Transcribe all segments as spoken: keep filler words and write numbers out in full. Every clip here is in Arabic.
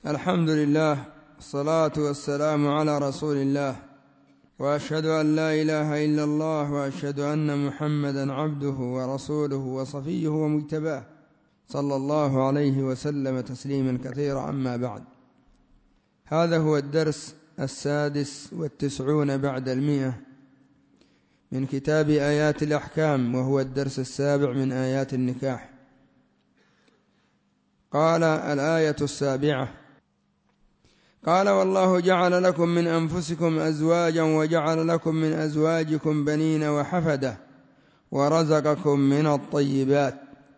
الحمد لله، الصلاة والسلام على رسول الله، وأشهد أن لا إله إلا الله، وأشهد أن محمدا عبده ورسوله وصفيه ومجتباه، صلى الله عليه وسلم تسليما كثيرا. أما بعد، هذا هو الدرس السادس والتسعون بعد المئة من كتاب آيات الأحكام، وهو الدرس السابع من آيات النكاح. قال الآية السابعة: قال والله جعل لكم من أنفسكم أزواجا وجعل لكم من أزواجكم بنين وحفدة ورزقكم من الطيبات.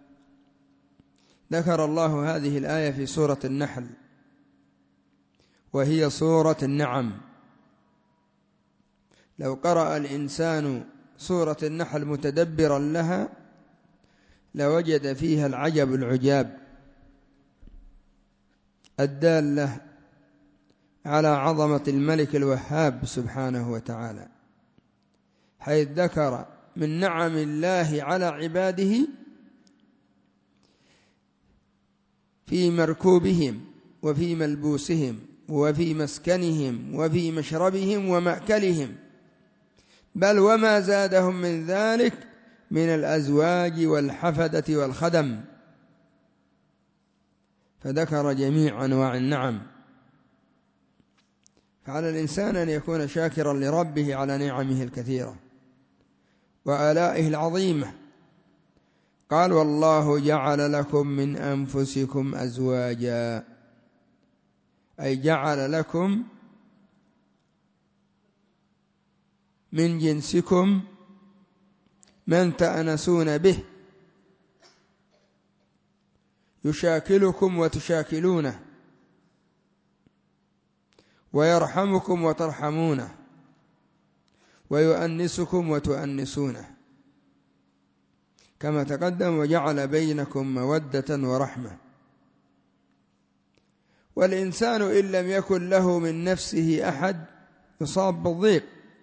ذكر الله هذه الآية في سورة النحل، وهي سورة النعم. لو قرأ الإنسان سورة النحل متدبرا لها لوجد فيها العجب العجاب الدالة على عظمة الملك الوهاب سبحانه وتعالى، حيث ذكر من نعم الله على عباده في مركوبهم وفي ملبوسهم وفي مسكنهم وفي مشربهم ومأكلهم، بل وما زادهم من ذلك من الأزواج والحفدة والخدم، فذكر جميع أنواع النعم. فعلى الإنسان أن يكون شاكرا لربه على نعمه الكثيرة وآلائه العظيمة. قال والله جعل لكم من أنفسكم أزواجا، أي جعل لكم من جنسكم من تأنسون به، يشاكلكم وتشاكلونه، ويرحمكم وترحمونه، ويؤنسكم وتؤنسونه، كما تقدم: وجعل بينكم مودة ورحمة. والإنسان إن لم يكن له من نفسه أحد يصاب بالضيق.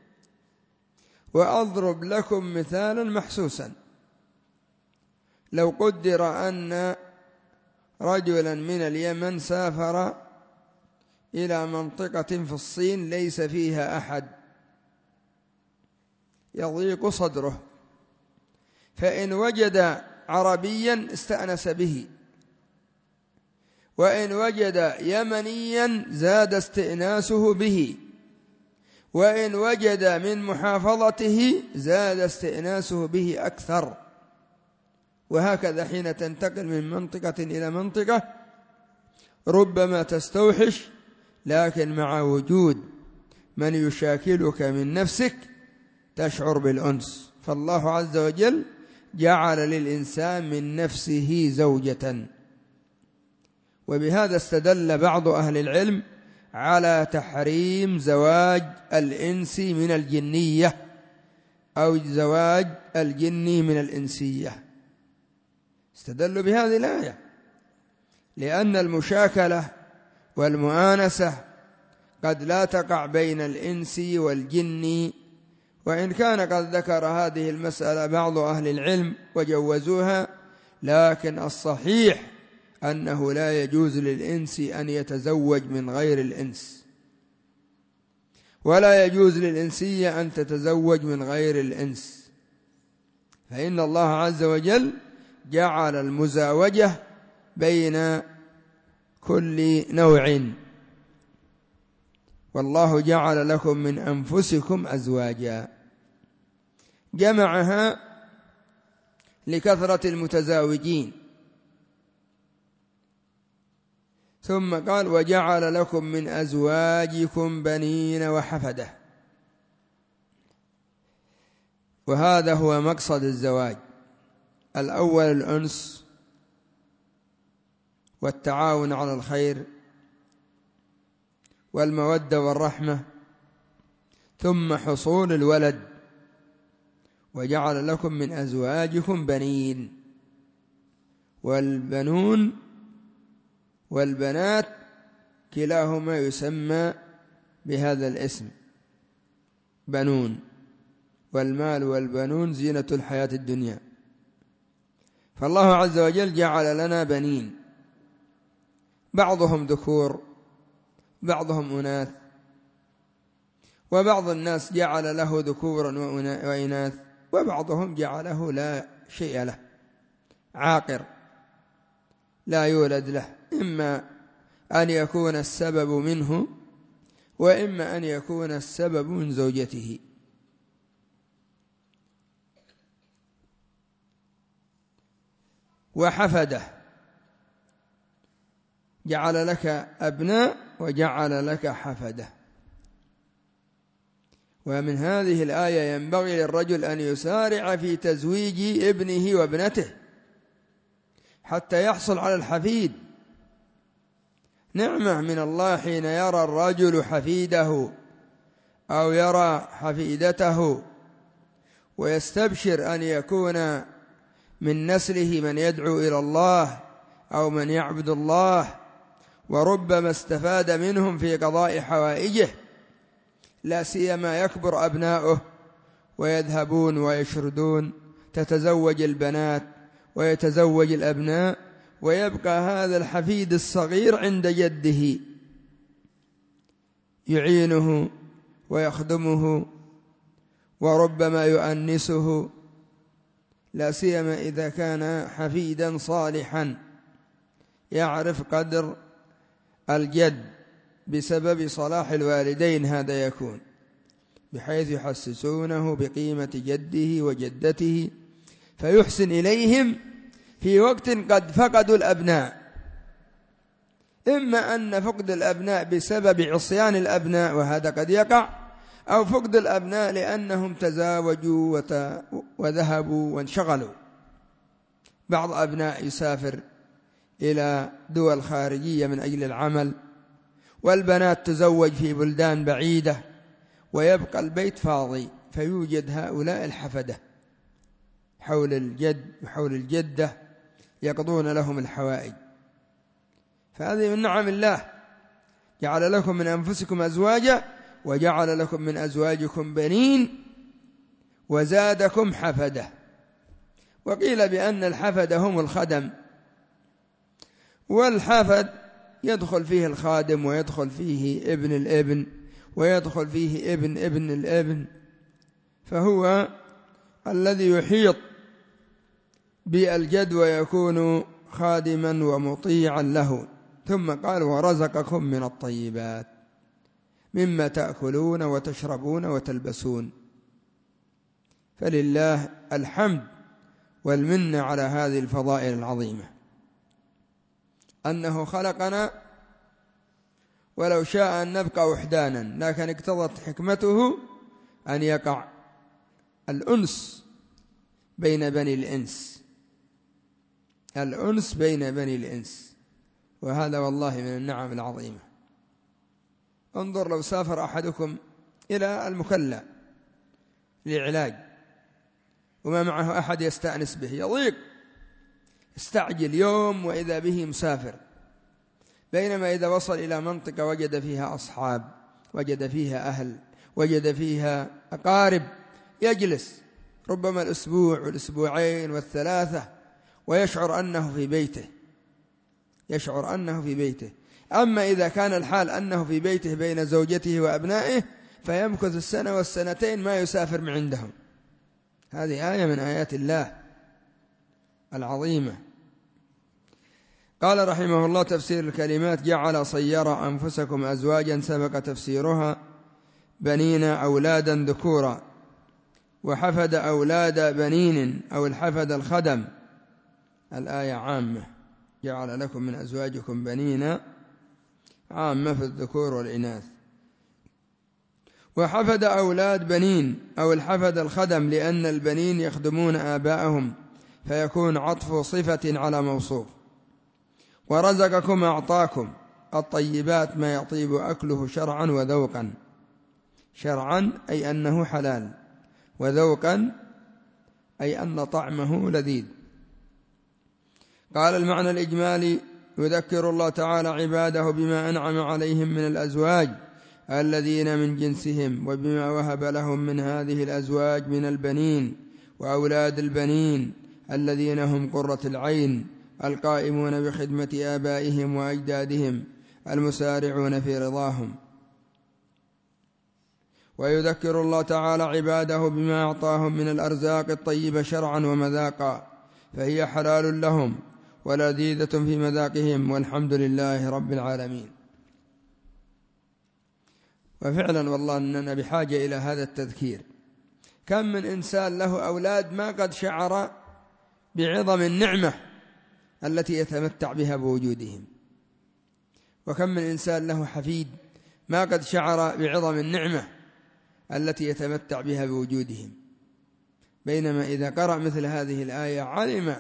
وأضرب لكم مثالا محسوسا: لو قدر أن رجلا من اليمن سافر إلى منطقة في الصين ليس فيها أحد، يضيق صدره، فإن وجد عربيا استأنس به، وإن وجد يمنيا زاد استئناسه به، وإن وجد من محافظته زاد استئناسه به أكثر. وهكذا حين تنتقل من منطقة إلى منطقة ربما تستوحش، لكن مع وجود من يشاكلك من نفسك تشعر بالأنس. فالله عز وجل جعل للإنسان من نفسه زوجة. وبهذا استدل بعض أهل العلم على تحريم زواج الإنس من الجنية أو زواج الجن من الإنسية، استدلوا بهذه الآية، لأن المشاكلة والمؤانسة قد لا تقع بين الإنس والجن، وإن كان قد ذكر هذه المسألة بعض أهل العلم وجوزوها، لكن الصحيح أنه لا يجوز للإنس أن يتزوج من غير الإنس، ولا يجوز للإنسية أن تتزوج من غير الإنس، فإن الله عز وجل جعل المزاوجة بين كل نوع. والله جعل لكم من أنفسكم أزواجا، جمعها لكثرة المتزاوجين، ثم قال وجعل لكم من أزواجكم بنين وحفدة. وهذا هو مقصد الزواج: الأول الأنس والتعاون على الخير والمودة والرحمة، ثم حصول الولد. وجعل لكم من أزواجكم بنين، والبنون والبنات كلاهما يسمى بهذا الاسم بنون، والمال والبنون زينة الحياة الدنيا. فالله عز وجل جعل لنا بنين، بعضهم ذكور بعضهم أناث، وبعض الناس جعل له ذكورا وإناث، وبعضهم جعله لا شيء له، عاقر لا يولد له، إما أن يكون السبب منه وإما أن يكون السبب من زوجته. وحفده جعل لك أبناء وجعل لك حفده. ومن هذه الآية ينبغي للرجل أن يسارع في تزويج ابنه وابنته حتى يحصل على الحفيد. نعمة من الله حين يرى الرجل حفيده أو يرى حفيدته ويستبشر أن يكون من نسله من يدعو إلى الله أو من يعبد الله، وربما استفاد منهم في قضاء حوائجه، لا سيما يكبر أبناؤه ويذهبون ويشردون، تتزوج البنات ويتزوج الأبناء، ويبقى هذا الحفيد الصغير عند جده يعينه ويخدمه وربما يؤنسه، لا سيما إذا كان حفيدا صالحا يعرف قدر الجد بسبب صلاح الوالدين. هذا يكون بحيث يحسسونه بقيمة جده وجدته، فيحسن إليهم في وقت قد فقدوا الأبناء، إما أن فقد الأبناء بسبب عصيان الأبناء وهذا قد يقع، أو فقد الأبناء لأنهم تزاوجوا وذهبوا وانشغلوا. بعض أبناء يسافر إلى دول خارجية من أجل العمل، والبنات تزوج في بلدان بعيدة، ويبقى البيت فاضي، فيوجد هؤلاء الحفدة حول الجد وحول الجدة يقضون لهم الحوائج. فهذه من نعم الله، جعل لكم من أنفسكم أزواجا وجعل لكم من أزواجكم بنين وزادكم حفدة. وقيل بأن الحفدة هم الخدم، والحفد يدخل فيه الخادم ويدخل فيه ابن الابن ويدخل فيه ابن ابن الابن، فهو الذي يحيط بالجد ويكون خادما ومطيعا له. ثم قال ورزقكم من الطيبات مما تأكلون وتشربون وتلبسون. فلله الحمد والمنة على هذه الفضائل العظيمة، أنه خلقنا ولو شاء أن نبقى وحدانا، لكن اقتضت حكمته أن يقع الأنس بين بني الإنس، الأنس بين بني الإنس، وهذا والله من النعم العظيمة. انظر لو سافر أحدكم إلى المكلا لعلاج وما معه أحد يستأنس به، يضيق، استعجل يوم وإذا به مسافر، بينما إذا وصل إلى منطقة وجد فيها أصحاب، وجد فيها أهل، وجد فيها أقارب، يجلس ربما الأسبوع والأسبوعين والثلاثة ويشعر أنه في بيته، يشعر أنه في بيته. أما إذا كان الحال أنه في بيته بين زوجته وأبنائه فيمكث السنة والسنتين ما يسافر من عندهم. هذه آية من آيات الله العظيمة. قال رحمه الله تفسير الكلمات: جعل صير أنفسكم أزواجا، سبق تفسيرها بنين أولادا ذكورا، وحفد أولاد بنين أو الحفد الخدم. الآية عامة، جعل لكم من أزواجكم بنين عامة في الذكور والإناث، وحفد أولاد بنين أو الحفد الخدم، لأن البنين يخدمون آباءهم فيكون عطف صفة على موصوف. ورزقكم أعطاكم الطيبات ما يطيب أكله شرعا وذوقا، شرعا أي أنه حلال، وذوقا أي أن طعمه لذيذ. قال المعنى الإجمالي: يذكر الله تعالى عباده بما أنعم عليهم من الأزواج الذين من جنسهم، وبما وهب لهم من هذه الأزواج من البنين وأولاد البنين الذين هم قرة العين القائمون بخدمة آبائهم وأجدادهم المسارعون في رضاهم. ويذكر الله تعالى عباده بما أعطاهم من الأرزاق الطيبة شرعا ومذاقا، فهي حلال لهم ولذيذة في مذاقهم، والحمد لله رب العالمين. وفعلا والله أننا بحاجة إلى هذا التذكير. كم من إنسان له أولاد ما قد شعر بعظم النعمة التي يتمتع بها بوجودهم، وكم من إنسان له حفيد ما قد شعر بعظم النعمة التي يتمتع بها بوجودهم، بينما إذا قرأ مثل هذه الآية علم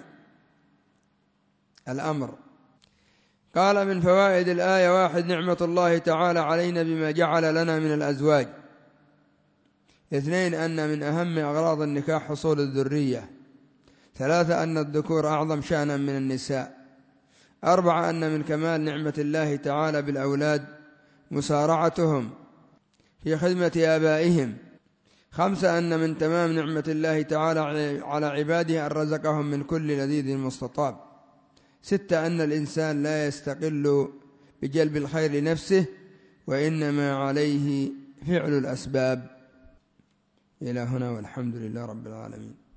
الأمر. قال من فوائد الآية: واحد، نعمة الله تعالى علينا بما جعل لنا من الأزواج. اثنين، أن من أهم أغراض النكاح حصول الذرية. ثلاثة، أن الذكور أعظم شأنا من النساء. أربعة، أن من كمال نعمة الله تعالى بالأولاد مسارعتهم في خدمة آبائهم. خمسة، أن من تمام نعمة الله تعالى على عباده أن رزقهم من كل لذيذ مستطاب. ستة، أن الإنسان لا يستقل بجلب الخير لنفسه، وإنما عليه فعل الأسباب. إلى هنا والحمد لله رب العالمين.